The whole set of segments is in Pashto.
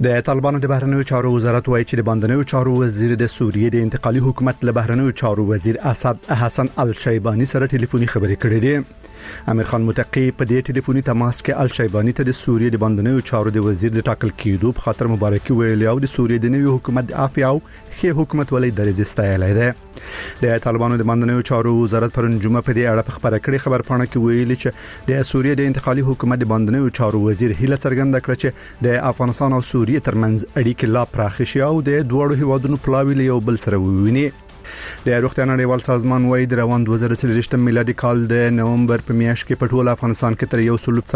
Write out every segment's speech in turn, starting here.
د طالبانو د بهرنیو چارو وزارت وایي چې د باندنیو چارو وزیر د سوریې د انتقالي حکومت له بهرنیو چارو وزیر اسد حسن الشیبانی سره ټلیفوني خبرې کړې دي. امیر خان متقی په دې ټلیفوني تماس کې الشیبانی ته د سوریې د باندنیو چارو د وزیر د ټاکل کېدو په خاطر مبارکي ویلي او د سوریې د نوي حکومت د عافیه او ښه حکومت ولې درځي ستایلی دی. د طالبانو د باندنیو چارو وزارت پرون جمعه په دې اړه په خبره کړې خبرپاڼه کې ویلي چې د سوریې د انتقالي حکومت د باندنیو چارو وزیر هیله څرګنده کړه چې د افغانستان او سوریې ترمنځ اړیکې لا پراخ شي او د دوړو هیوادونو پلاوی له یو بل سره وویني. د روغتیا نړیوال سازمان وايي د روان 2023 میلادي کال د نومبر په میاشت کې په ټول افغانستان کې تر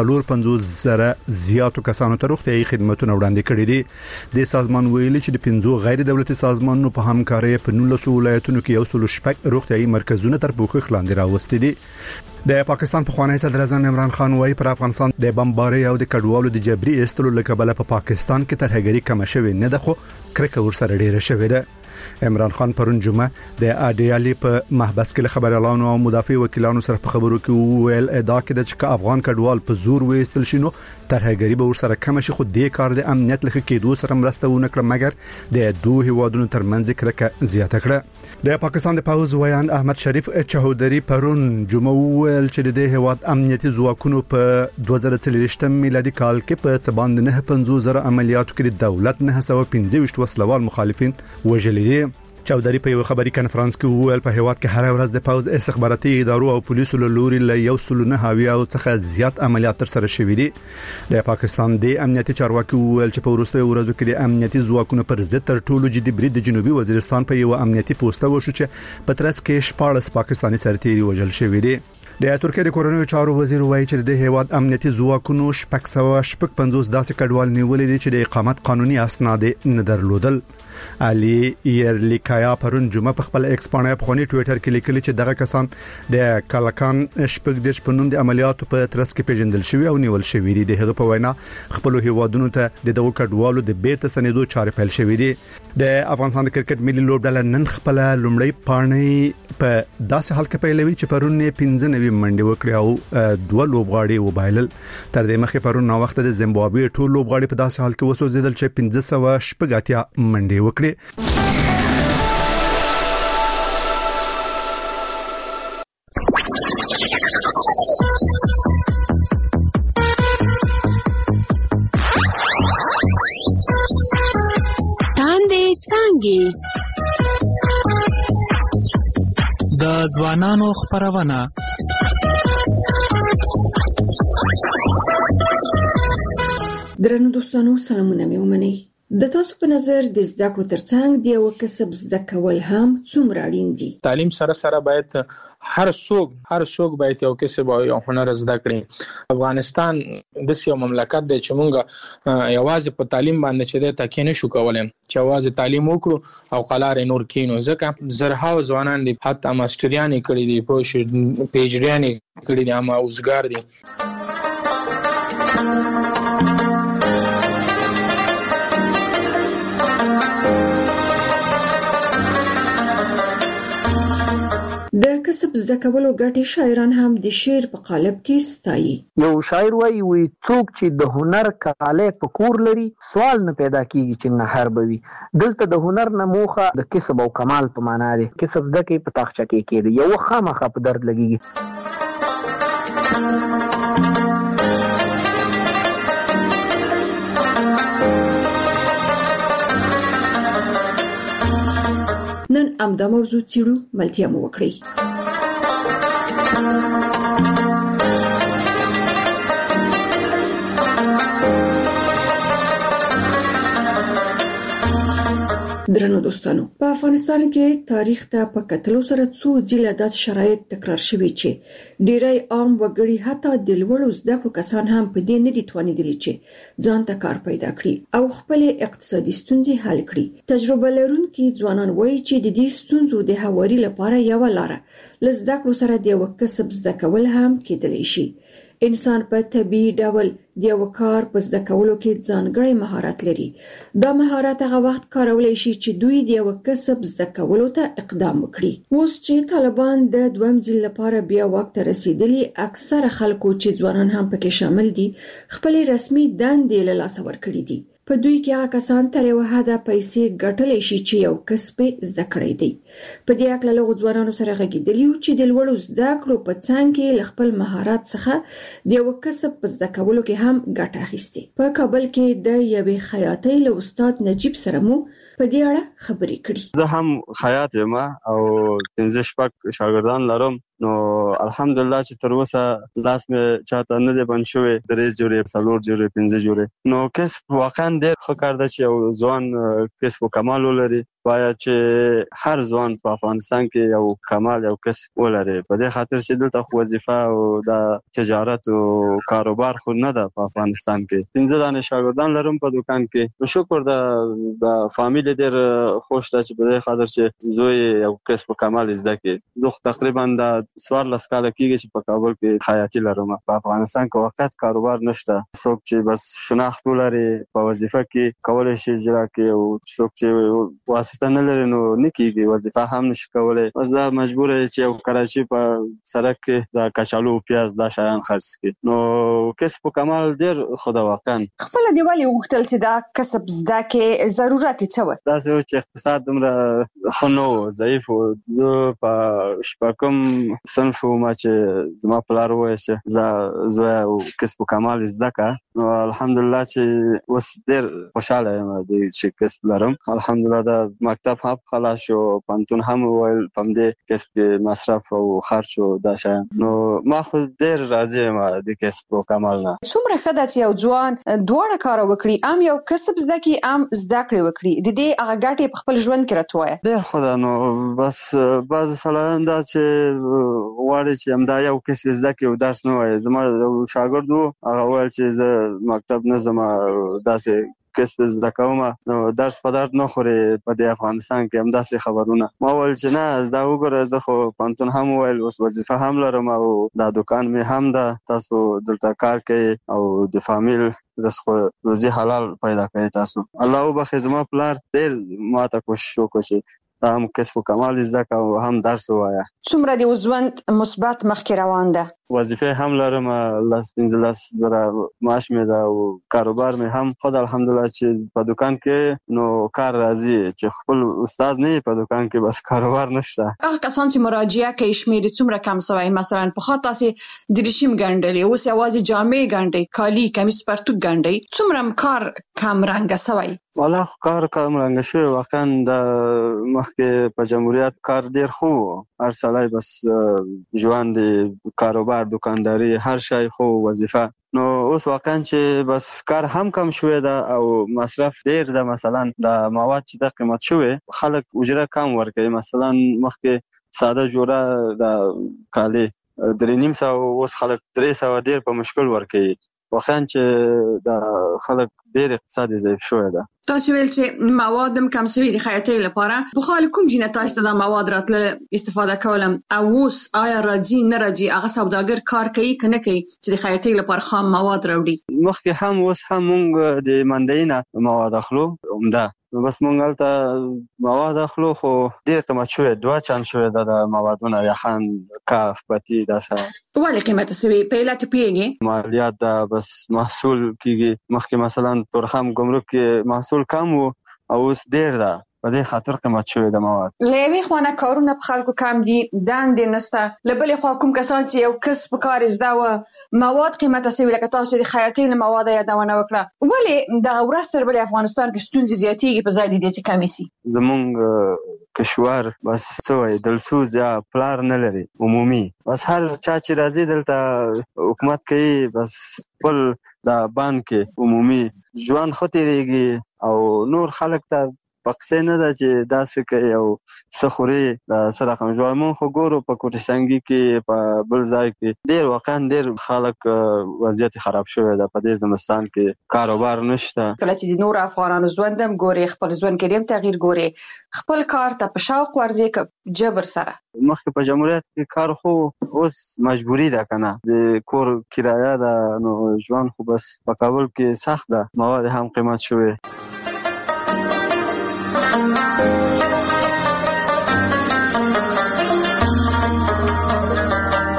1.450 زیاتو کسانو ته روغتيایي خدماتونه وړاندې کړي دي. د سازمان ویلي چې د 15 غیر دولتي سازمانونو په همکارۍ په 19 ولایتونو کې 116 روغتيایي مرکزونه تر پوښښ لاندې راوستي دي. د پاکستان پخوانی صدر اعظم عمران خان وايي پر افغانستان د بمبارۍ او د کډوالو د جبري ایستلو لکبله په پاکستان کې ترهګری کم شوی نه ده، خو کرکه ورسره ډیره شوې ده. عمران خان پرون جمعه د اډیالي په محبس کې خبريالانو او مدافع وکیلانو سره په خبرو کې ویل ادا کړ چې افغان کډوال په زور وېستل شي نو ترهګری به ورسره کم شي، خو د کار د امنیت لخوا کېدو سره مرسته ونه کړ، مګر د دوه هیوادونو ترمنځ کرکه زیاته کړه. د پاکستان د پوز ویان احمد شریف چوهدری پرون جمعه ویل چې د هیواد امنیتي ځواکونو په 2023 میلادي کال کې په څباند 950 عملیاتو کې د دولت 915 وسلوال مخالفین وژلي دي. چوهدری په یو خبري کانفرنس کې ویل په هیواد کې هر ورځ د پوز استخباراتي ادارو او پولیسو له لوري له 109 څخه زیات عملیات تر سره شوي دي. د پاکستان د امنیتي چارواکي ویل چې په وروستیو ورځو کې د امنیتي ځواکونو پر ضد تر ټولو جدي برید د جنوبي وزیرستان په یو امنیتي پوسټ وشو چې په ترڅ کې 14 پاکستاني سرتیري وژل شوي دي. د ترکیه د کورونو چارو وزیر وایي چې د هیواد امنیتي ځواکونو 650 داسې کډوال نیولې دي چې د اقامت قانوني اسناد نه درلودل. علي يرلیکایا پرون جمعه په خپل ایکس باندې په خوني ټوئیټر کې لیکلي چې دغه کسان د کلکان شپږ دیش په نوم د عملیاتو په ترڅ کې پیژندل شوی او نیول شوی دي. دغه په وینا خپل هیوادونو ته د دغه کډوالو د بیرته سنیدو چارې پیل شوې دي. د افغانستان د کرکټ ملي لوبډله نن خپل لومړی پاڼې په داسې حال کې پیلوي چې پرون 15 منډه وکړه او دوه لوبغاړي وبایلل. تر دې مخکې پرون نو وخت د زیمبابوې ټول لوبغاړي په داسې حال کې وسوځیدل چې 1580 منډه وکړي. تاندې څانګې د ځوانانو خبرونه درنو دوستانو سلامونه مې ومنئ. د تاسو په نظر د زده کړو ترڅنګ د یو کسب زده کول هم څومره اړین دي؟ تعلیم سره باید هر څوک باید یو کسب او یو هنر زده کړي. افغانستان د یو مملکت دی چې مونږ یوازې په تعلیم باندې چې د تکیه نشو کولای، چې یوازې تعلیم وکړو او قلار نور کینو، ځکه زرهاو ځوانان دي حتی ماستریان کړي دي، په پیجریان کړي دي، اما اوسګار دي. د کسب زده کولو ګټې شاعران هم د شعر په قالب کې ستایي. یو شاعر وایي څوک چې د هنر کاله په کور لري سوال نه پیدا کیږي چې نه هر بوي. دلته د هنر نه موخه د کسب او کمال په معنا دی. کسب زده کې په تاخچه کې کېږي، یو خامخا په درد لګيږي. نن امدا موضوع چیرو ملتیا مو وکړي. درنو دوستانو، په افغانستان کې تاریخ ته په کتلو سره څو ځله داسې شرایط تکرار شوي چې ډیری عام وګړي حتی د لوړو زده کړو کسان هم په دې نه دي توانیدلي چې ځان ته کار پیدا کړي او خپل اقتصادي ستونزې حل کړي. تجربه لرونکي ځوانان وایي چې د دې ستونزو د هواري لپاره یو لاره ل زده کړو سره د یو کسب زده کول هم کېدلی شي. انسان په طبيعي ډول د یو کار په زده کولو کې ځانګړی مهارت لري. دا مهارت هغه وخت کارولای شي چې دوی د یو کسب زده کولو ته اقدام وکړي. اوس چې طالبان د دویم ځل لپاره بیا واک ته رسیدلي، اکثره خلکو چې ځوانان هم پکې شامل دي خپل رسمي دندې له لاسه ورکړي دي. په دوی کې هغه کسان تر یو حده پیسې ګټلی شي چې یو کسب زده کړی دی. په دې اړه له ځوانانو سره غږیدلی و چې د لوړو زده کړو په څنګ کې له خپل مهارت څخه د یو کسب په زده کولو کې هم ګټه اخیستې. په کابل کې د یوې خیاطۍ له استاد نجیب سره مو په دې اړه خبرې کړې. زه هم خیاط یم او 15 شاګردان لرم. نو الحمدلله چې تر اوسه لاس مې چاته نه دی بند شوی، 3 جوړې 4 جوړې 5 جوړې. نو کسب واقعا ډېر ښه کار دی چې یو ځوان کسب کمال ولري. باید چې هر ځوان په افغانستان کې یو کمال یو کسب ولري. په دې خاطر چې دلته خو وظیفه او د تجارت او کاروبار خو نه ده په افغانستان کې. 15 دانه شاګردان لرم په دکان کې. شکر د فامیل ډېر خوش ده چې په دې خاطر چې زوی یو کسب کمال زده کړي. زه تقریبا د 14 کال کېږي چې په کابل کې خیاطي لرم. په افغانستان کې وخت کاروبار نشته. څوک چې بس شناخت ولري په وظیفه کې کولای شي اجرا کړي، او څوک چې واسطه نه لري نو نه کېږي، وظیفه هم نشي کولای. بس دا مجبور دی چې یو کراچي په سړک کې د کچالو پیاز دا شیان خرڅ کړي. نو کسب کمال ډېر خو دا واقعا خپل دی ولې وغوښتل چې دا کسب زده کې ضرورت څه و؟ دا چې اقتصاد دومره ښه نه و، ضعیف و. زه په شپږم صنف ما چې زما پلار وویل چې زه کسب کمال زده کړه. نو الحمدلله چې اوس ډېر خوشاله یم چې کسب لرم. الحمدلله د مکتب هم خلاص شو، پوهنتون هم وویل په همدې کسب کې مصرف او خرچ او دا شیان. نو ما خو ډېر راضي یم د کسب کمال نه. څومره ښه ده چې یو ځوان دواړه کار وکړي، هم یو کسب زده کړي هم زده کړې وکړي. د دې هغه ګټې په خپل ژوند کې راته وایه. ډېر ښه ده. نو بس بعضې سړیان دا چې غواړي چې همدا یو کسب زده کړي او درس نه وایي. زما یو شاګرد و، هغه ویل چې زه مکتب نه ځم، داسې کسب زده کوم، نو درس په درد نه خوري په دې افغانستان کې همداسې خبرونه. ما ویل چې نه، دا وګوره زه خو پوهنتون هم وویل، اوس وظیفه هم لرم او دا دکان مې هم ده، تاسو دلته کار کوي او د فامیل رزق روزي حلال پیدا کوي تاسو. الله وبخښي زما پلار ډېر ماته کوشش وکړ چې هم کسب کمال زده کړه او هم درس ووایه. څومره د ژوند مثبت مخکې روان ده؟ وظیفه هم لرم، 15 زره معاش مې ده او کاروبار مې هم خود الحمدلله چې په دکان کې نو کار راځي. چې خپل استاد نه په دکان کې بس کاروبار نشته. هغه کسان چې مراجعه کوي شمیر څومره کم شوی؟ مثلا په خاطر تاسو د رشیم ګڼډلې، اوس یوازې جامې ګڼډي، کالی کمیس پرتوګ ګڼډي. څومره کار کم رنګ شوی؟ والله کار کم رنګ شوی. واقعا د مخکې په جمهوریت کار ډیر خو هر سړی بس ژوند کاروبار دکانداری هر شی خو وظیفه. نو اوس واقعا چې بس کار هم کم شوی ده او مصرف ډیر ده. مثلا د مواد چې د قیمت شوی خلک اجره کم ورکوي. مثلا مخکې ساده جوړه د کالی 350 اوس خلک 300 ډیر په مشکل ورکوي. واقعا چې د خلک ډیر اقتصادي ضعیف شوی ده. تاسو ویل چې مواد هم کم شوي دي خیاطۍ لپاره. په خال کوم جنه تاسو د مواد راتله استفاده کولم او اوس آیا راځي نه راځي هغه سوداګر کار کوي کنه کوي چې د خیاطۍ لپاره خام مواد راوړي؟ مخکې هم اوس هم مونږ د منډۍ نه مواد اخلو عمده. بس مونږ هلته مواد اخلو خو ډیر قیمت شوی، 2 چند شوی ده د موادونه، یخن، کاف، پتی، داسه. ولې قیمت شوی؟ په علت پیږي مالیات ده، بس محصول کیږي. مخکې مثلا تورخم ګمرک کې محصول کم وو او اوس ډیر ده، په دې خاطر قیمت شوی د مواد. له یوې خوا نه کارونه په خلکو کم دي، دندې نشته. له بلې خوا کوم کسان چې یو کسب کار زده و مواد قیمته شوي، لکه تاسو د خیاطۍ له مواد یادونه وکړه، ولې دغه ورځ تر بلې افغانستان کې ستونزې زیاتېږي په ځای د دې چې کمې شي؟ زمونږ کشور بس څه وایي دلسوز یا پلار نه لري عمومي. بس هر چا چې راځي دلته حکومت کوي، بس خپل د بانک کې عمومي ژوند ښه تېرېږي او نور خلک ته پقسې نه ده چې داسې کوي او څه خوري د څه رقم ژوند. مونږ خو ګورو په کوټسنګي کې په بل ځای کې ډېر واقعا ډېر خلک وضعیت خراب شوی ده. په دې زمستان کې کاروبار نشته. کله چې د نور افغانانو ژوند هم ګوري، خپل ژوند کې هم تغییر ګوري، خپل کار ته په شوق ورځي که جبر سره؟ مخکې په جمهوریت کې کار خو اوس مجبوري ده که نه، د کور کرایه ده، نو ژوند خو بس په کابل کې سخت ده، مواد هم قیمت شوی.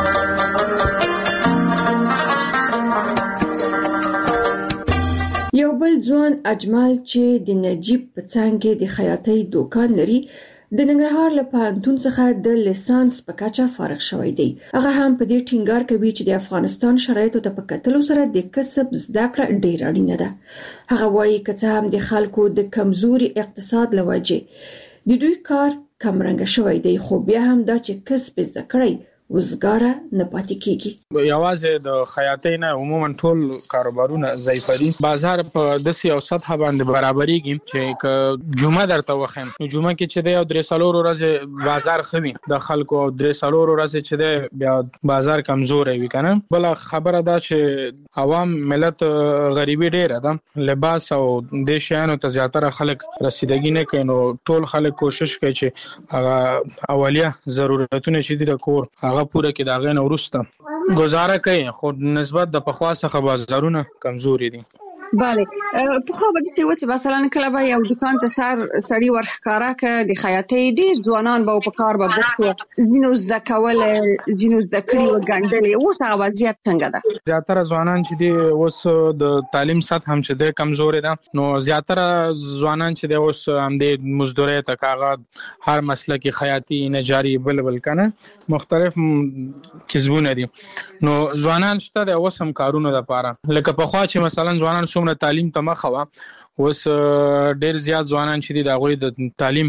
یو بل ځوان اجمل چې د نجیب په څنګه د خیاطۍ دوکان لري د ننګرهار له پوهنتون څخه د لیسانس په کچه فارغ شوی دی. هغه هم په دې ټینګار کوي چې د افغانستان شرایطو ته په کتلو سره د کسب زده کړه ډېر اړینه ده. هغه وایي که څه هم د خلکو د کمزوري اقتصاد له وجې د دوی کار کمرنګه شوی دی، خو بیا هم دا چې کسب زده کړی وزګاره نه پاتې کیږي. یوازې د خیاطۍ نه عموما ټول کاروبارونه ضعیف دي. بازار په داسې یو سطح باندې برابرېږي چې که جمعه درته وخیم نو جمعه کې چې د 3 ورځې بازار خوي د خلکو او 3 ورځې چې د بیا بازار کمزورې وي کنه. بل خبره ده چې عوام ملت غریبي ډېره ده، لباس او د شیانو ته زیاتره خلک رسیدګي نه کوي، نو ټول خلک کوشش کوي چې هغه اولیه ضرورتونه چې دي د کور هغه پوره کې دا غن ورسته گزاره کوي، خو نسبت د پخوا څخه بازارونه کمزوري دي. بله په خو به دې وڅ مثلا کله به یو دکان ته سړی ورخکارا ک د خیاطۍ دي ځوانان به په کار به بوخت زینو زکول زینو ذکری وګڼډلې او څه وضعیت څنګه ده؟ زیاتره ځوانان چې دي اوس د تعلیم سطح هم چې د کمزوري ده، نو زیاتره ځوانان چې د اوس هم د مزدوري تکاغت هر مسلکی خیاطۍ نجاری بل کنه مختلف کسبونه دي، نو ځوانان شته د اوس هم کارونه لپاره لکه په خوا چې مثلا ځوانان څومره تعلیم ته مخه وا اوس ډېر زیات ځوانان چې دي د غوي د تعلیم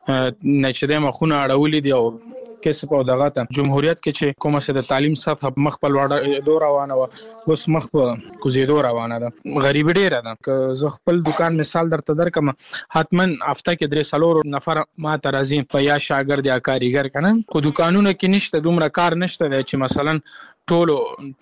نشته مخونه اړولې دي او کسب او دغه ته جمهوریت کې چې کومه څه د تعلیم سطح مخ په لوړ دور روانه و اوس مخ په کوزیدو روانه ده. غریب ډیره ده. که زه خپل دکان مثال درته درکم حتما هفته کې 3 نفر ما ته راځي په یا شاګرد یا کاریګر کنه، خو دکانونه کې نشته دومره کار نشته چې مثلا ټولو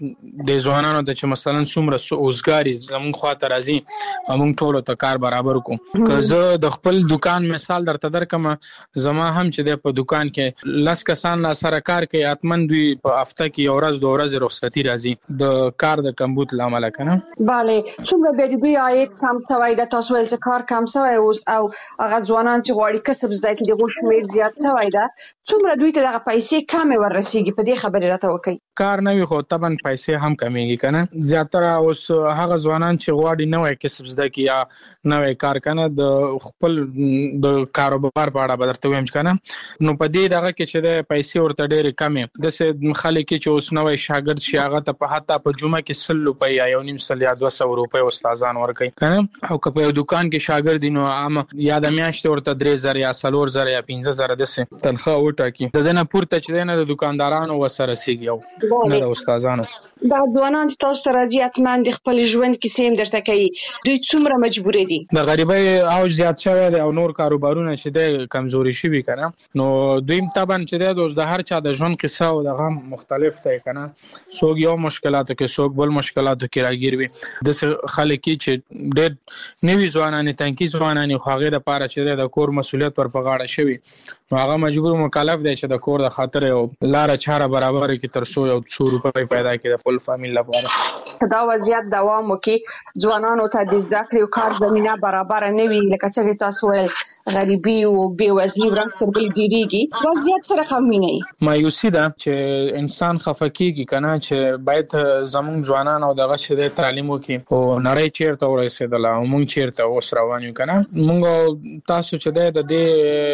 د ځوانانو د چې مثلا څومره اوسګاری زموږ خواته راځي موږ ټولو ته کار برابر کو. که زه د خپل دکان مثال درته درکم زما هم چې د په دکان کې 10 کسان لا سره کار کوي اتمن دوی په هفته کې یو ورځ 2 ورځې رخصتي راځي د کار د کمبود لامل کنه. bale څومره به دې عاید کم توای د تاسو ول چې کار کم شوی او هغه ځوانان چې غواړي کسب زده کړي د غوښمې زیات شوی دا څومره دوی ته د پیسې کم ورسیږي په دې خبره راته وکي. کار نه وي خو طبعا پیسې هم کمیږي کنه. زیاتره اوس هغه ځوانان چې غواړي نوې کسب زده کړي یا نوې کار کنه د خپل د کاروبار په اړه بدرته ویم کنه، نو په دې دغه کې چې د پیسې ورته ډېرې کمې د خلک چې اوس نوې شاګرد شي هغه ته په حتی په جمعه کې 100 روپۍ یا 1.5 یا 200 روپۍ استادان ورکوي کنه، او که په دکان کې شاګرد نو عام یا د میاشتې ورته 3000 یا 4000 یا 15000 د تنخواه وټاکي. د دنه پورته چې نه د دکاندارانو وسره سیږي او نه د استادانو. دا ځوانان چې تاسو سره راځي اتمن د خپل ژوند کې سیم درته کوي دوی څومره مجبور دي؟ د غریبۍ او زیات شوی دی او نور کاروبارونه چې د کمزوري شوي کنه، نو دوی طبعا چې د هر چا د ژوند قصه او د غم مختلف دی کنه. څوک یو مشکلاتو کې څوک بل مشکلاتو کې راګیر وي. د خلک چې ډېر نوی ځوانان تنکي ځوانان خو هغه د پاره چې د کور مسولیت پر پغاړه شوی نو هغه مجبور مکلف دی چې د کور د خاطر او لار چاره برابر کې تر 100 او 200 روپۍ پیدا کړي د خپل فامیل لپاره. دا وضعیت دوام وکړي ځوانانو ته د زده کړې او کار زمينه برابر نه وي لکه څنګه تاسو ویل غریبي او بې وزلي ورستر بل ډیریږي وضعیت سره خمینه مایوسی ده چې انسان خفقيږي کنه چې باید زموږ ځوانان او دغه شې تعلیم وکړي او نړۍ چیرته ورسېدل او موږ چیرته اوس روان یو کنه. موږ تاسو چې د دې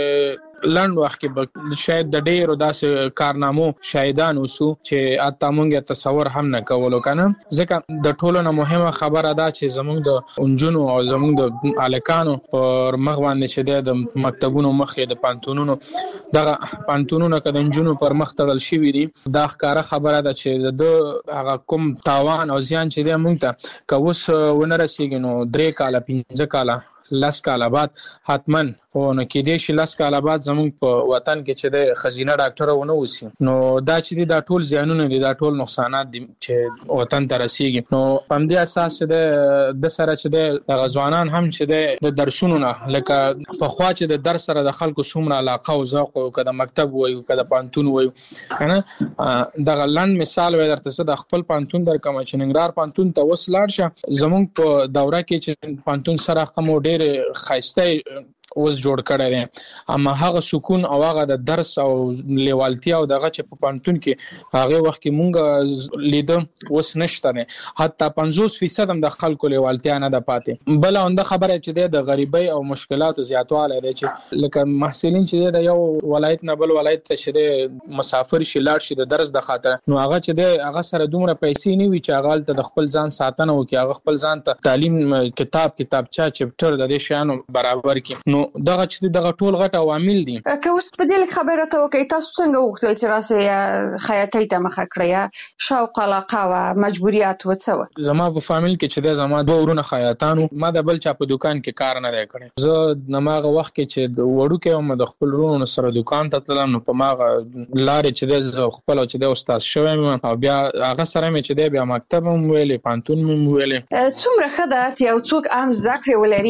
لند وخت کې شاید د ډېرو داسې کارنامو شاهدان اوسو چې اته موږ تصور هم نه کولو کنه. ځکه د ټولو نه مهمه خبره ده چې زموږ د انجونو او زموږ د الکانو پر مخ باندې چې د مکتبونو مخې د پانتونونو دغه پانتونونو کده انجونو پر مخ تړل شوی دي. دا ښکاره خبره ده چې د هغه کوم تاوان او زیان چې د موږ ته کوس ونه رسیږي نو 3 کاله 15 کاله 10 کاله بعد حتمن او نو کې دې شي 10 کاله بعد زموږ په وطن کې چې د خزینه ډاکټر ونه وسی نو دا چې دا ټول زیانونه دي دا ټول نقصانات دي چې وطن ته رسیږي. نو په دې اساس چې د سره چې د غزوانان هم چې د درسونو نه لکه په خوا چې د درس سره د خلکو څومره علاقه او ذوق او کده مکتب وایو کده پانتون وایو کنه. د غلند مثال وای درته د خپل پانتون در کوم چې ننګرهار پانتون ته وسلاړ شه زموږ په دوره کې چې پانتون سره کوم ډېر خاصه اوس جوړ کړی دی اما هغه سکون او هغه د درس او لیوالتیا او دغه چې په پانتون کې هغه وخت کې مونږ لیدم اوس نشته نه حتی 50% هم د خلکو لیوالتیا نه ده پاتې بل اونده خبره چې د غریبۍ او مشکلاتو زیاتواله دی چې لکه محصلین چې د یو ولایت نه بل ولایت ته چې مسافر شي لاړ شي د درس د خاطر نو هغه چې د هغه سره دومره پیسې نه وي چې هغه د خپل ځان ساتنه وکړي هغه خپل ځان ته تعلیم کتابچه چپټر د دې شیانو برابر کړي نو دغه چې دغه ټول غټ عوامل دي که اوس په دې خبره ته وکړئ تاسو څنګه وغوښتل چې راسي خیاطۍ ته مخه کړئ شوق علاقه او مجبوریت وڅو زما په فامیل کې چې د زما دوه ورونه خیاطانو ما د بل چا په دکان کې کار نه دی کړی زه نماغه وخت کې چې وړو کې هم د خپل ورونو سره دکان ته تلم نو په ماغه لارې چې د خپل چې د استاد شوم او بیا هغه سره مې چې د بیا مکتب هم ویلې پانتون هم ویلې څومره خدای چې یو څوک عام ذکر ولري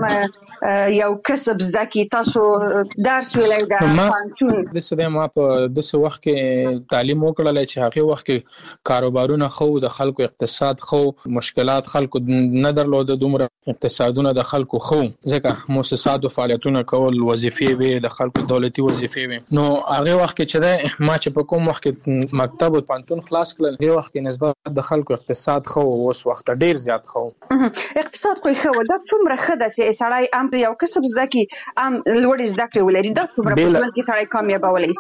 عام یو کسب زدکی تاسو درس ویلای دا پانتون د سده ما په دغه وخت کې تعلیم وکړل چې هغه وخت کې کاروبارونه خو د خلکو اقتصاد خو مشکلات خلکو نه درلود دومره اقتصادونه د خلکو خو ځکه مؤسسات او فعالیتونه کول وظیفې وي د خلکو دولتي وظیفې وي نو هغه وخت کې چې ما چې په کوم وخت کې مکتب او پانتون خلاص کړل هغه وخت کې نسبت د خلکو اقتصاد خو اوس وخت ډیر زیات خو اقتصاد خو دا څومره خدای چې سړی عام یو کسب زدکی عام لوړ زدکړي ولري دا څومره په ژوند کې سړی کامیابولای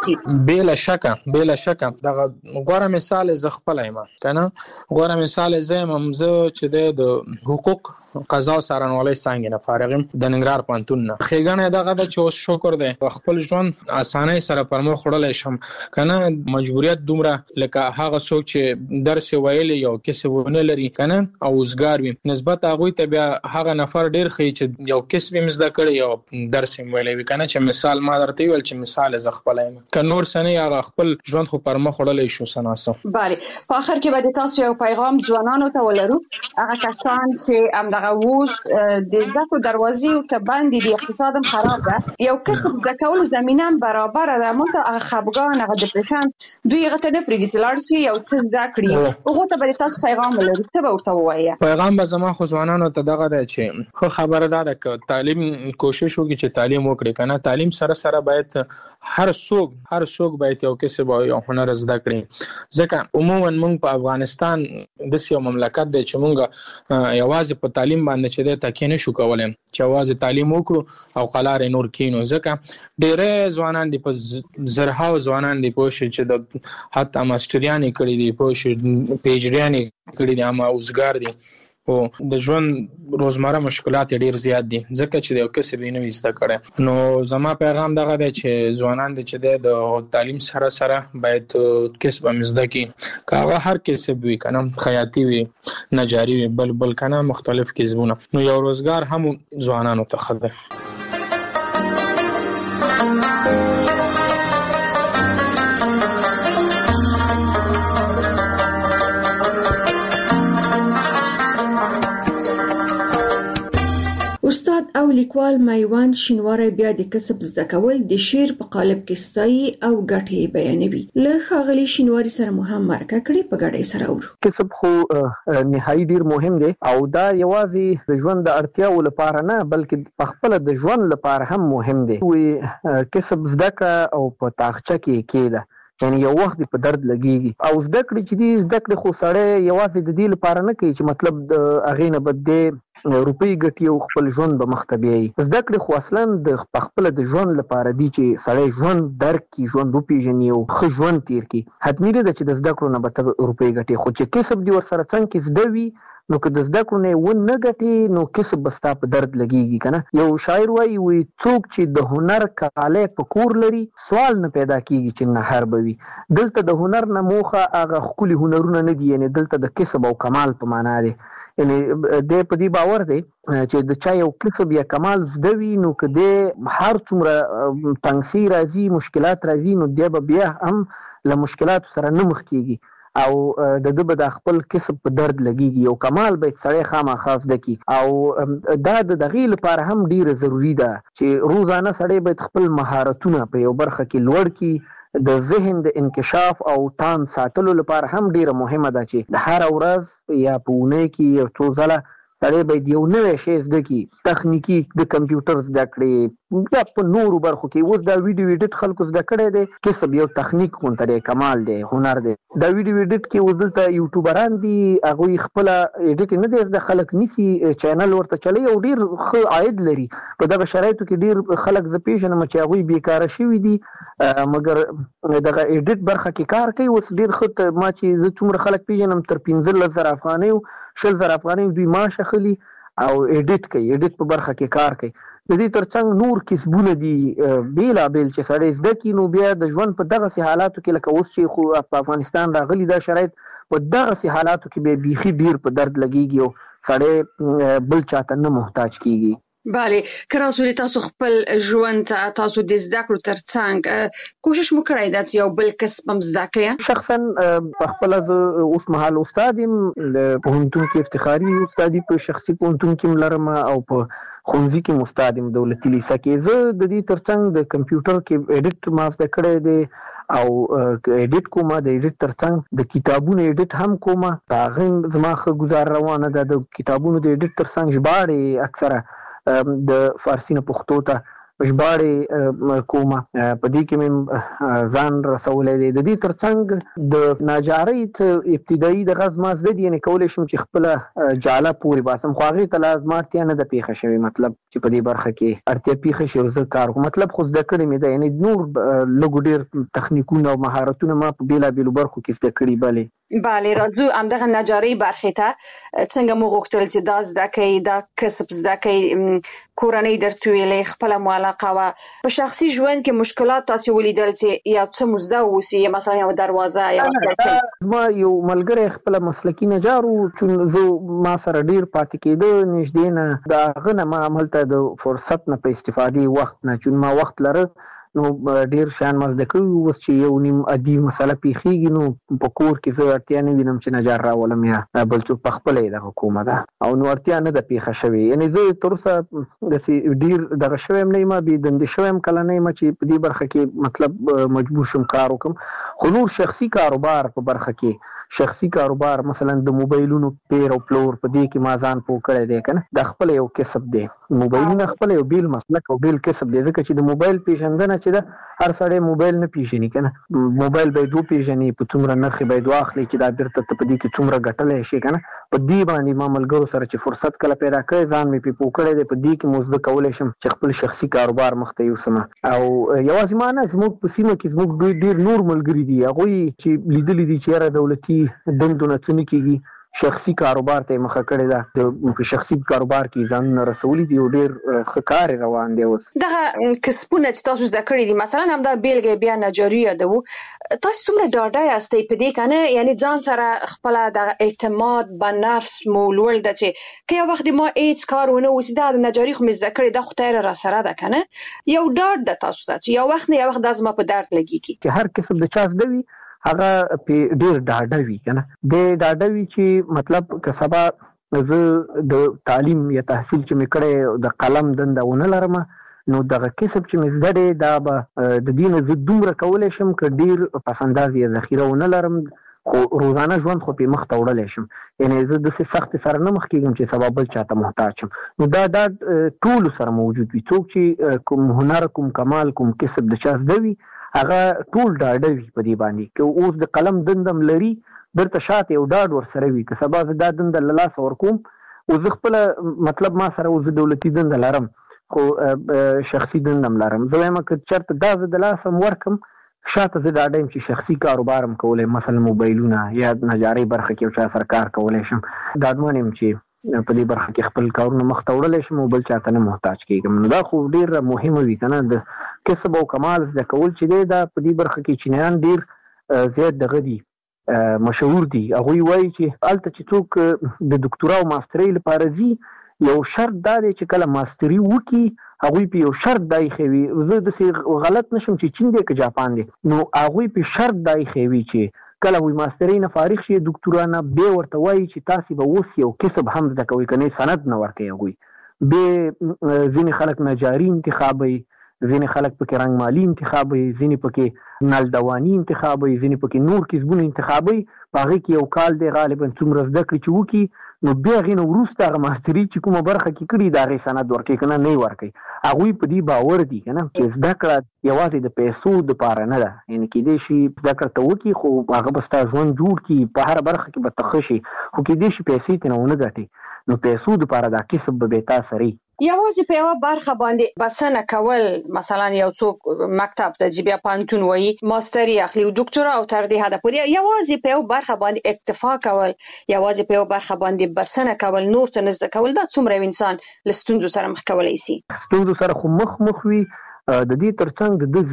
شي بلا شک دغه غوړه مثال ز خپل ما کنه غوړه مثال زه چې د حقوق قضا او څارنوالۍ څنګه نه فارغم د ننګرهار پانتون نه خېګنه دغه د چوس شکر دی خپل ژوند اسانه سره پرمخ خړلې شم کنه مجبوریت دومره لکه هغه څوک چې درس ویلي یو کسبونه لري کنه او وزګار وي نسبت هغه ته بیا هغه نفر ډیر خې چې یو کسب مزده کړي یو درس ویلي کنه چې مثال ما درته ویل چې مثال ز خپلای ک نور سنه هغه خپل ژوند خو پرمخ خړلې شو سناسه bale په اخر کې به تاسو یو پیغام ځوانانو ته ولرو هغه کسان چې هم اوس د زده کړو دروازې او ته باندې د اقتصاد خراب ده یو کسب زده کول زمينه برابر ده مونږ هغه خپګان هغه ډیپریشن دوی غته نه پریږدي چې لاړ شي یو څه زده کړي هغه ته به تاسو پیغام ولرئ څه به ورته وایي پیغام به زما خو ځوانانو ته دغه ده چې خو خبره ده چې تعلیم کوشش وکړي چې تعلیم وکړي کنه تعلیم سره سره باید هر څوک باید یو کسب او یو هنر زده کړي ځکه عموما مونږ په افغانستان د یو مملکت دی چې مونږ یوازې په تعلیم باندې چې د تکې نه شو کولای چې واځي تعلیم وکړو او قلار نور کینو ځکه ډېر ځوانان دي په زرهاو ځوانان دي په شي چې د حتی ماستریانې کړي دي په شي پیجریانې کړي دي اما اوسګار دي او د ژوند روزمره مشکلات ډېر زیات دي ځکه چې یو کسب نه وسته کړي نو زما پیغام دغه دی چې ځوانان دي چې د تعلیم سره سره باید کسب مزده کی کاغه هر کسب وی کنه خیاطی وی نجاری وی بل کنه مختلف کسبونه نو یو روزګار هم ځوانانو ته خدای استاد او لیکوال میوان شینواری بیا د کسب زده کول د شعر په قالب کې ستایي او ګټې بیانوي له ښاغلي شینواری سره مو هم مرکه کړې په ګډه سره ورو کسب خو نهایي ډیر مهم دی او دا یوازې د ژوند د اړتیاو لپاره نه بلکې په خپل د ژوند لپاره هم مهم دی وي کسب زده او په تاخچه کې کېده یعنی یو وخت په درد لګيږي او زده کړې چې دې زده کړې خو سړی یوازې د دې لپاره نه کوي چې مطلب د اغې نه بده روپۍ ګټي او خپل ژوند به مختبي زده کړې خو اصلا د خپل د ژوند لپاره دی چې سړی ژوند درک کی ژوند وپیژني او ښه ژوند تیر کی حتمی دی چې د زده کړو نه به روپۍ ګټي خو چې کسب دی ور سره څنګه زده وي نو که د زده کړو نه و نه ګټي نو کسب بستا په درد لګيږي کنه یو شاعر وایي څوک چې د هنر کاله په کور لري سوال نه پیدا کیږي چې نه هر بوي دلته د هنر نه موخه هغه خولي هنرونه نه دي یعنی دلته د کسب او کمال په معنا دی یعنی د په دې باور دی چې د چا یو کسب یا کمال زده وي نو که د هر څومره تنګسي راځي مشکلات راځي نو د بیا هم له مشکلات سره نه مخ کیږي او د دې د خپل کسب په درد لګيږي او کمال به سړی خامخاص دکی او دا د دغې لپاره هم ډیره ضروری ده چې روزانه سړی به خپل مهارتونه په یو برخه کې لوړ کړي د ذهن د انکشاف او تام ساتلو لپاره هم ډیره مهمه ده چې د هر ورځ یا په اونۍ کې یو څو ځله سړی باید یو نوی شی زده کړي، تخنیکي د کمپیوټر زده کړي یا په نورو برخو کې. اوس دا ویډیو ایډیټ خلکو زده کړی دی، کسب یو تخنیک غونته دی، کمال دی، هنر دی. دا ویډیو ایډیټ کې اوس دلته یوټیوبران دي، هغوی خپله ایډیټ نه دی زده، خلک نیسي چینل ورته چلوي او ډېر ښه عاید لري. په دغه شرایطو کې ډېر خلک زه پیژنم چې هغوی بیکاره شوي دي، مګر دغه ایډیټ برخه کې کار کوي. اوس ډېر ښه ما چې زه څومره خلک پیژنم تر 15,000 افغانۍ 20,000 افغانۍ دوی معاش اخلي او ایډیټ کوي، ایډیټ په برخه کې کار کوي. د دې ترڅنګ نور کسبونه دي بیلابیل چې سړی زده کړي، نو بیا د ژوند په دغسې حالاتو کې لکه اوس چې خو په افغانستان راغلي دا شرایط، په دغسې حالاتو کې بیا بیخي ډېر په درد لګېږي او سړی بل چاته نه محتاج کېږي. بله، که راسولي تاسو خپل ژوند تاسو د زده کړو ترڅنګ کوشش مو کړی ده چې یو بل کسب هم زده کړئ؟ شخصا په خپله زه اوس مهال استاد یم، د پوهنتون کې افتخاري استادي په شخصي پوهنتون کې لرم او په ښوونځي کې استاد یم دولتي لیسه کې. زه د دې ترڅنګ د کمپیوټر کې ایډیټ ما زده کړی دی او ایډیټ کوم، د ایډیټ ترڅنګ د کتابونو ایډیټ هم کوم. په هغه زما ښه ګزار روانه ده. د کتابونو د ایډیټ ترڅنګ ژباړې اکثره د فارسي نه پښتو ته ژباړې کوم، په دې کې مې ځان رسولی دی. د دې ترڅنګ د ناجارۍ ابتدایي دغه زما زده دي، یعنې کولی شم چې خپله جاله پورې باسم، خو هغې ته لا زما اړتیا نه ده پیښه شوې، مطلب چې په دې برخه کې اړتیا پیښه شي او زه کار کوم، مطلب خو زده کړې مې ده. یعنې نور لږ ډېر تخنیکونه او مهارتونه ما په بېلابېلو برخو کې زده کړي. بله، راځو همدغه نجارۍ برخې ته. څنګه مو غوښتل چې دا زده کوئ، دا کسب زده کوئ، کورنۍ درته ویلې، خپله مو علاقه وه، په شخصي ژوند کې مشکلات تاسې ولیدل چې یو څه مو زده واوسي، مثلا یو دروازه یا ما یو ملګری خپله مسلکي نجار و، چون زه ما سره ډېر پاتې کېده نږدې نه، د هغه نه ما هملته د فرصت نه په استفادې وخت نه، چون ما وخت لره نو ډېر شیان ما زده کړي. اوس چې یو نیم عادي مسله پیښېږي نو په کور کې زه اړتیا نه وینم چې نجار راولم یا بل څوک په خپله یې دغه کومه ده او نو اړتیا نه ده پیښه شوې. یعنې زه تر اوسه داسې ډېر دغه شوی یم نه یم، بې دندې شوی یم کله نه یم چې په دې برخه کې مطلب مجبور شم کار وکړم. خو نور شخصي کاروبار په برخه کې، شخصي کاروبار مثلا د موبایلونو پیر او پلور، په دې کې ما ځان پوه کړی دی که نه، دا خپل یو کسب دی. موبایلونه خپل یو بیل مسلک او بیل کسب دی، ځکه چې د موبایل پیژندنه چې ده هر سړی موبایل نه پیژني که نه، موبایل باید وپیژني، په څومره نرخ یې باید واخلي چې دا بیرته ته په دې کې څومره ګټلی شي که نه. په دې باندې ما ملګرو سره چې فرصت کله پیدا کړی ځان مې پرې پوه کړی دی، په دې کې مو زده کولی شم چې خپل شخصي کاروبار مخته یوسم. او یوازې ما نه، زموږ په سیمه کې زموږ ډېر نور ملګري دي، هغوی چې لیدلي دي چې یاره دولتي دندو نه څه نه کېږي، شخصي کاروبار ته یې مخه کړې ده، په شخصي کاروبار کې ځانونه رسولي دي او ډېر ښه کار یې روان دی. اوس دغه کسبونه چې تاسو زده کړي دي، مثلا همدا بیلګه بیا نجاري یادوو، تاسو څومره ډاډه یاستئ په دې که نه؟ یعنې ځان سره خپله دغه اعتماد به نفس مو لوړ ده چې که یو وخت ما هېڅ کار ونه اوسي، دا د نجاري خو مې زده کړې، دا خدای را سره ده که نه، یو ډاډ ده تاسو ته چې یو وخت نه یو وخت دا زما په درد لګېږي. چې هر کسب د چا زده وي هغه پې ډېر ډاډه وي که نه، ډېر ډاډه وي چې مطلب که سبا زه د تعلیم یا تحصیل چې مې کړی د قلم دنده ونه لرم، نو دغه کسب چې مې زده دی دا به د دې نه زه دومره کولی شم که ډېر پس انداز یا ذخیره ونه لرم، خو روزانه ژوند خو پې مخته وړلی شم. یعنې زه داسې سختې سره نه مخ کېږم چې سبا بل چاته محتاج شم. نو دا ټولو سره موجود وي، څوک چې کوم هنر، کوم کمال، کوم کسب د چا زده وي هغه ټول ډاډه وي په دې باندې، که اوس د قلم دندم لري درته شاته یو ډاډ ورسره وي، که سبا زه دا دنده له لاسه ورکوم او زه خپله مطلب ما سره اوس دولتي دنده لرم خو شخصي دندم لرم، زه وایم که چېرته دا زه د لاسه م ورکم شاته زه ډاډه یم چې شخصي کاروبار هم کولی، مثلا موبایلونه یا نجارۍ برخه کې یو چا سره کار کولی شم، ډاډمن یم چې په دې برخه کې خپل کارونه مخته وړلی شم او بل چاته نه محتاج کېږم. نو دا خو ډېره مهمه وي که نه، د کسب او کمال زده کول چې دی دا په دې برخه کې چینیان ډېر زیات دغه دي، مشهور دي. هغوی وایي چې هلته چې څوک د دکتورا او ماسترۍ لپاره ځي، یو شرط دا دی چې کله ماستري وکړي هغوی په یو شرط دا ایښوي، زه داسې غلط نشم چې چین دی که جاپان دی، نو هغوی په شرط دا ایښوي چې کله وي ماسترۍ نه فارغ شي دکتورا نه، بیا ورته وایي چې تاسې به اوس یو کسب هم زده کوئ، که نه سند نه ورکوي هغوی. بیا ځینې خلک نجاري انتخابوي، ځینې خلک پکې رنګمالي انتخابوي، ځینې پکې نلدواني انتخابوي، ځینې پکې نور کسبونه انتخابوي. په هغې کې یو کال دی غالبا څومره زده کړې چې وکړي نو بیا غینه ورسته هغه ماستری چې کومه برخه کې کړي دا غي سند ورکړي کنه نه ورکړي هغه په دې باور دي کنه چې زده کړه یوازې د پیسو د پاره نه ده یعنی کې دې شي زده کړه ته وکي خو هغه بس تاسو ژوند جوړ کی په هر برخه کې به تخشي خو کې دې شي پیسې ته نه ګټي نو پیسو د پاره دا کسب به تاسو یوازې په یو برخه باندې بسنه کول مثلا یو څوک مکتب ته چې بیا پانتون وایي ماستری اخلي او ډاکټرا او تر دې حد پورې یوازې په یو برخه باندې اکتفا کول یوازې په یو برخه باندې بسنه کول نور څه نه زده کول دا څومره انسان له ستونزو سره مخ کولای شي ستونزو سره خو مخ وي د دې ترڅنګ د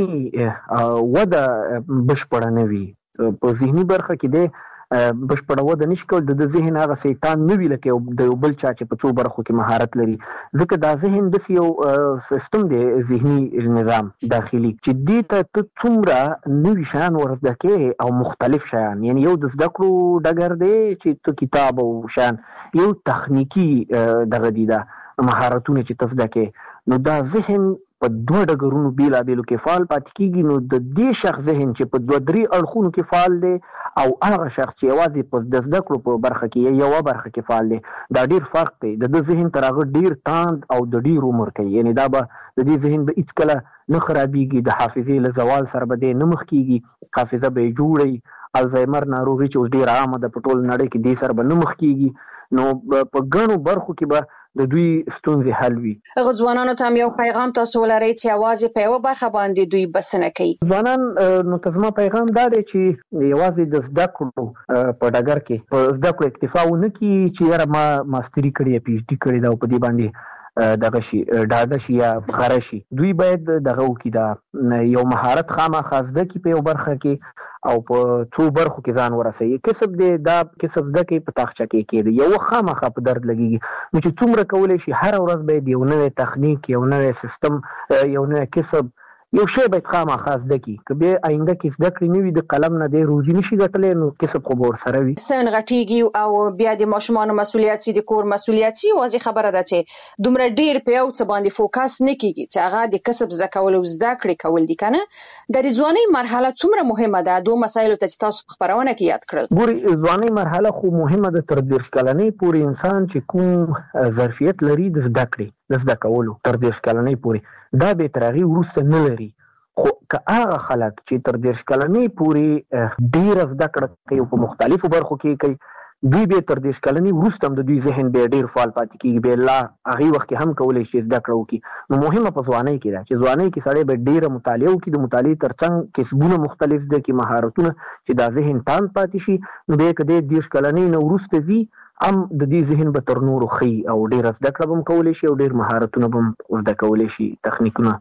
ذهني وده بشپړه نه وي په ذهني برخه کې د بشپړه وده نشي کول د ذهن هغه شیطان نه وی لکه د یو بل چا چې په څو برخو کې مهارت لري ځکه دا ذهن د یو سیستم دی ذهني نظام داخلي چې دې ته څومره نوي شیان ورزده کې او مختلف شیان یعنی یو د زده کړو ډګر دی چې ته کتاب او شیان یو تخنیکی دغه دی دا مهارتونه چې تاسو دکې نو دا ذهن په دوه ډګرونو بیلابیلو کې فعال پاتې کیږي نو د دې شخص ذهن چې په دوه درې اړخونو کې فعال دی او هغه شخص چې یوازې په د زده کړو په برخه کې یو برخه کې فعال دی دا ډیر فرق دی د ذهن تر هغه ډیر تاند او د ډیر عمر کوي یعنی دا به د دې ذهن به هیڅ کله نه خرابېږي د حافظې له زوال سره به نه مخ کیږي حافظه به جوړي الزایمر ناروغي چې ډیر عامه ده په ټول نړۍ کې دې سره به نه مخ کیږي نو په ګڼو برخو کې به د دوی ستونزې حل وي هغه ځوانانو ته یو پیغام تاسو ولرئ چې یوازې په یو برخه باندې دوی بسنه کوي ځوانان نو تاسو پیغام دا دی چې یوازې د زده کړو په ډګر کې په زده کړو اکتفا ونه کی چې یاره ما ماستری کړی پی ایچ ډی کړی دا په دې باندې دغه شي ډاډه شي یا غره شي دوی باید دغه وکي دا یو مهارت خامخا زده کی په یو برخه کې او په څو برخو کې ځان ورسوي کسب دې دا کسب زده کې په تاخچه کې کېږي یو خامخا په درد لګيږي نو چې څومره کولای شي هر ورځ به یو نوې تخنیک یو نوې سیستم یو نوې کسب یو شی به خامخا زده کی کبه آینده کې زده کړی نوې د قلم نه دی روزي نشي ګټلې نو کسب خو بور سره وي سن غټيږي او بیا د ماشومان مسولیت سي د کور مسولیت سي واځي خبره ده چې دومره ډیر په یو څه باندې فوکس نه کیږي چې هغه د کسب زده کول او زده کړې کول دي کنه د ځواني مرحله څومره مهمه ده دوه مسایل ته تاسو خبرونه کې یاد کړل ګوري ځواني مرحله خو مهمه ده تر 10 کلنۍ پورې انسان چې کوم ظرفیت لري د زده کړې د زده کولو تر 10 کلنۍ پورې دا به ترغي ورسته نه لري خو که هغه خلک چې تر 10 کلنۍ پورې ډیر زده کړه کوي په مختلفو برخو کې کوي دوی به تر 10 کلنۍ وروسته د دوی ذهن به ډیر فعال پاتې کیږي به لا هغه وخت هم کولای شي زده کړه وکړي نو مهمه په ځوانۍ کې ده چې ځوانۍ کې سړی به ډیر مطالعه وکړي د مطالعې ترڅنګ کسبونه مختلف دي کې مهارتونه چې دا ذهن تان پاتې شي نو به کده 10 کلنۍ نو وروسته زی ام د دې ذهن به تر نورو خي او ډیر زده کړه هم کولای شي او ډیر مهارتونه هم زده کولای شي تخنیکونه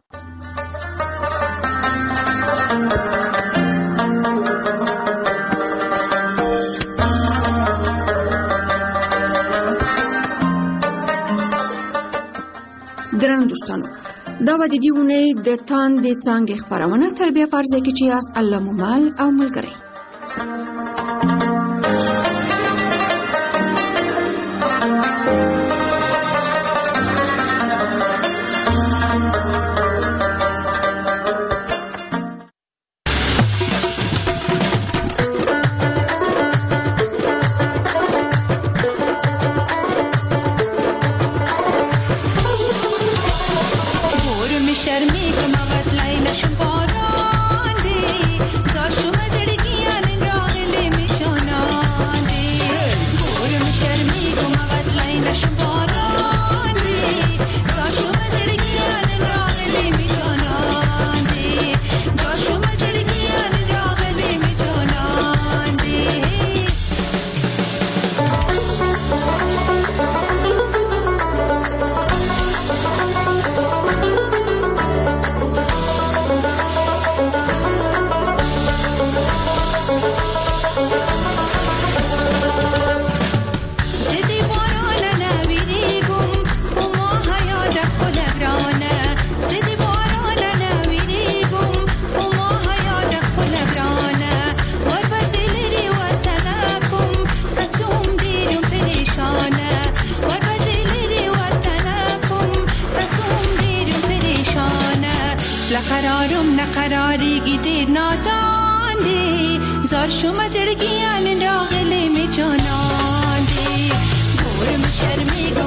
درنو دوستانو دا و د دې ونې د تاندې څانګې خبرونه تربیه پرځای کې چې یاست الله مومال او ملګری قرارم نقراری گیدیر ناداندی زار شما زرگیان راغلی می جاناندی شرمیږم